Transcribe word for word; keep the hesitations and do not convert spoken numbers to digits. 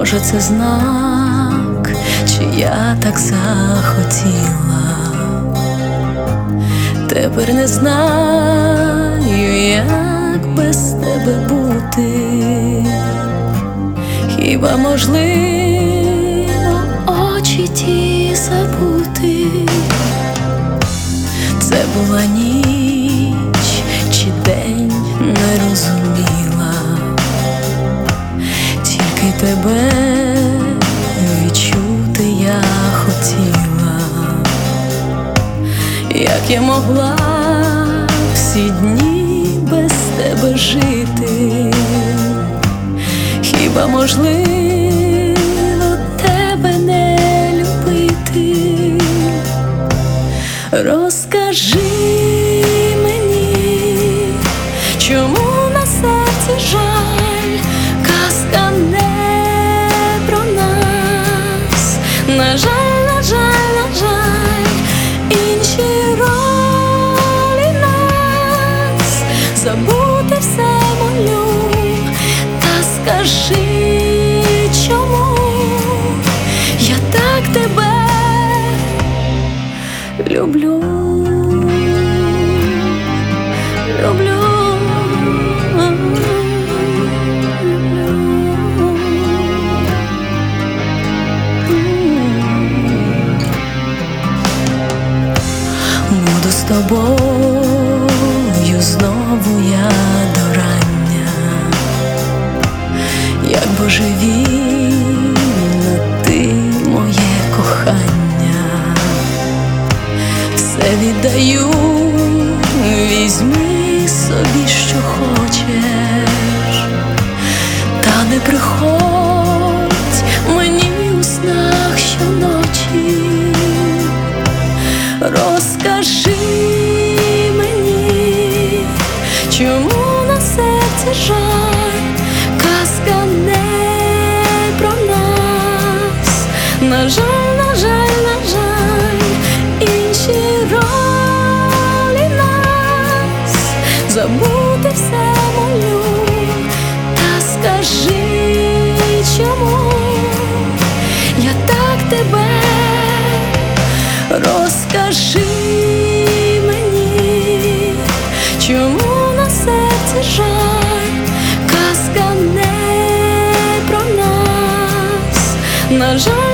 Може, це знак, чи я так захотіла. Тепер не знаю, як без тебе бути. Хіба можливо очі ті забути? Це була ніч чи день, не розуміла. Тільки тебе відчути я хотіла. Як я могла всі дні без тебе жити? Хіба можливо тебе не любити? Розкажи мені, чому на серці жаль? Казка не про нас. На жаль, на жаль, на жаль, інші ролі нас. Забути все молю, та скажи, чому я так тебе люблю, люблю. Буду з тобою знову я до рання, як божевільна ти моє кохання. Все віддаю, візьми собі, що хочеш, та не приходь мені у снах щоночі. Розкажи мені, чому на серці жаль? Казка не про нас. На жаль, на жаль, на жаль, інші ролі нас. Забути все молю, та скажи, чому я так тебе. Розкажи мені, чому на серці жаль? Казка не про нас. На жаль.